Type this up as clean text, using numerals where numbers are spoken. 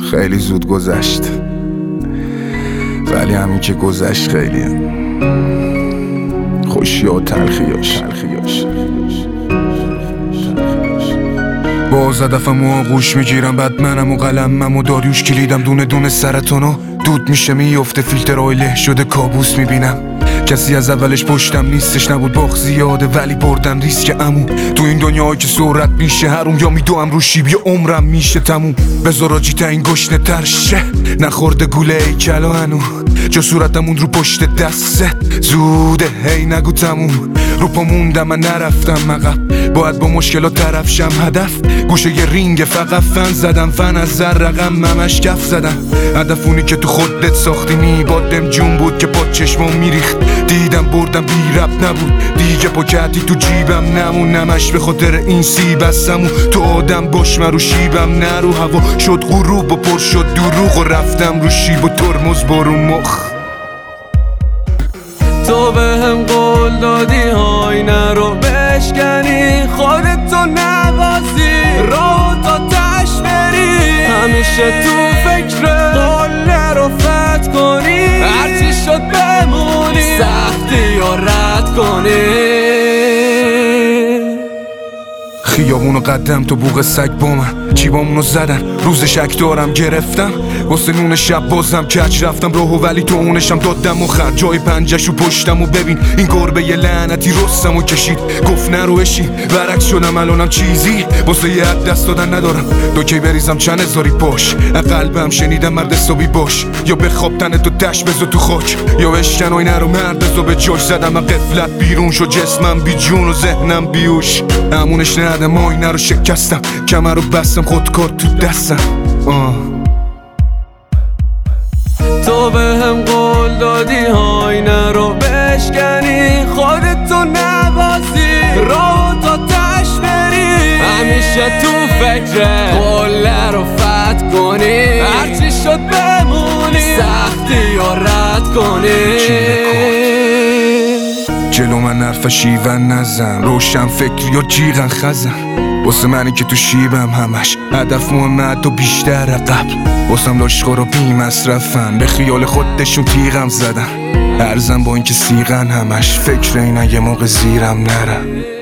خیلی زود گذشت، ولی همین که گذشت خیلیه خوشی و تلخیاش. باز هدفم و آغوش میگیرم، بعد منم و قلمم و داریوش کلیدم، دونه دونه سرطانو دود میشه میفته، فیلترهای له شده کابوس میبینم. کسی از اولش پشتم نیستش، نبود باخ زیاده ولی بردن ریسک عمو. تو این دنیایی که سرعت میشه هروم، یا میدوام رو شیب یا عمرم میشه تموم. بذار آجی تا این گشنه تر شه، نخورده گوله ای کلا هنو، جا صورتمون رو پشت دسته زوده هی نگو تموم. رو پا موندم من نرفتم عقب، باید با مشکلات طرف شم هدف. گوشه یه رینگ فقط فن زدم، فن از زر رقم ممش کف زدم. هدف اونی که تو خودت ساختی میبادم جون بود که پا چشمام میریخت. دیدم بردم بی رب نبود دیگه، پاکتی تو جیبم نمون، نمش به خاطر این سیب هستمون. تو آدم باش من رو شیبم نه رو هوا، شد غروب و پر شد دروغ و رفتم رو شیب و ترمز برون مخ. تو به هم قول دادی آینه رو بشکنی، خودتو نبازی راه تا تش بری، همیشه تو فکر قله رو فتح کنی، هرچی شد بمونی سختی یا رد کنی. خیابونو قدم تو بوق سگ با من، جیبامونو زدن روز شک دارم گرفتم، واسه نون شب بازم کچ رفتم راهو، ولی تو اونشم دادم و خرد جای پنجشو پشتم و ببین این گربه یه لعنتی رستم و کشید، گفت نرو اشی برعکس شدم الانم چیزی واسه یه حد دست دادن ندارم. دو کی بریزم چند هزاری باش، قلبم شنیدم مرد حسابی باش، یا بخواب تنه تو دش بزو تو خاک، یا بشکن و نرو مرد بزو به جاش. زدم من قفلت بیرون شو، جسمم بی جون و ذهنم بیوش، همونش ندم آینه رو شکستم، کمر رو بستم خودکار تو دستم. تو به هم قول دادی آینه رو بشکنی، خودتو نبازی راه تا تش بری، همیشه تو فکر قله رو فتح کنی، هرچی شد بمونی سختی یا رد کنی. جلو من حرف شیون نزن، روشن فکری و جیغن خزن، واسه منی که تو شیبم همش هدف مهمه تو بیشتر قبل، واسم لاشخور و بی مصرفن، به خیال خودشون تیغم زدن، ارزم با اینکه سیغن همش فکر اینه یه موقع زیرم نرم.